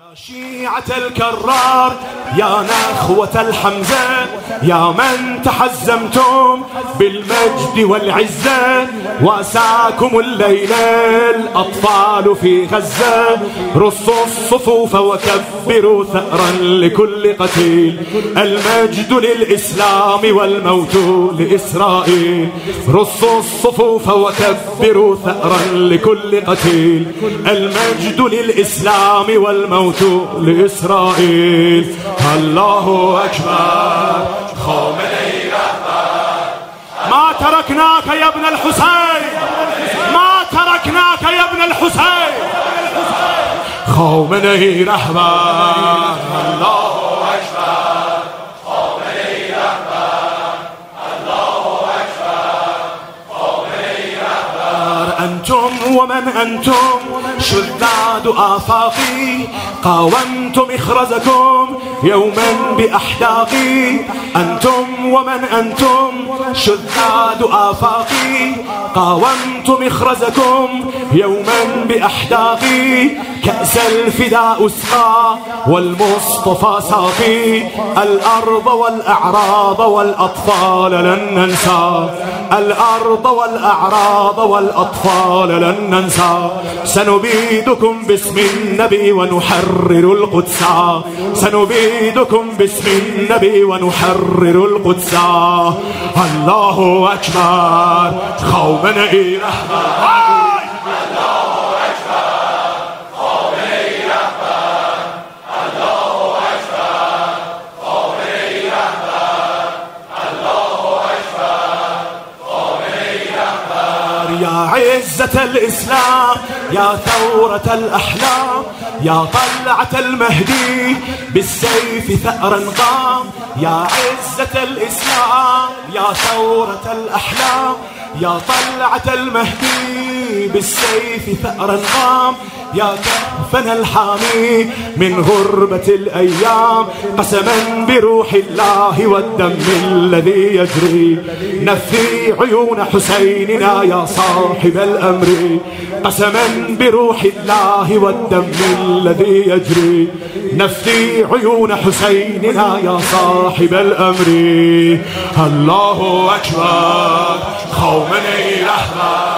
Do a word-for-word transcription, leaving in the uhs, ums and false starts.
شيعة الكرار يا نخوة الحمزة يا من تحزمتم بالمجد والعزة واساكم الليل الأطفال في غزة رصوا الصفوف وكبروا ثأرا لكل قتيل المجد للإسلام والموت لإسرائيل رصوا الصفوف وكبروا ثأرا لكل قتيل المجد للإسلام والموت لإسرائيل. الله أكبر. خامنئي رهبر ما تركناك يا ابن الحسين ما تركناك يا ابن الحسين. خامنئي رهبر. الله أكبر. خامنئي رهبر. الله أكبر. خامنئي رهبر. أنتم ومن أنتم شداد آفاقي قاومتم إخرزكم يوما بأحداقي. أنتم ومن أنتم شداد آفاقي قاومتم إخرزكم يوما بأحداقي. كأس الفداء اسقى والمصطفى ساقي الأرض والأعراض والأطفال لن ننسى. الأرض والأعراض والأطفال لن ننسى. سنبيدكم باسم النبي ونحرر القدس. سنبيدكم باسم النبي ونحرر القدس. الله أكبر. خامنئي رهبر. يا عزة الإسلام يا ثورة الأحلام يا طلعة المهدي بالسيف ثأرا قام. يا عزة الإسلام يا ثورة الأحلام يا طلعة المهدي بالسيف ثأرا قام. يا كفنا الحامي من غربة الأيام قسما بروح الله والدم الذي يجري. نفي عيون حسيننا يا صاحب الأمر قسما بروح الله والدم الذي يجري. نفي عيون حسيننا يا صاحب الأمر. الله أكبر. خامنئي رهبر.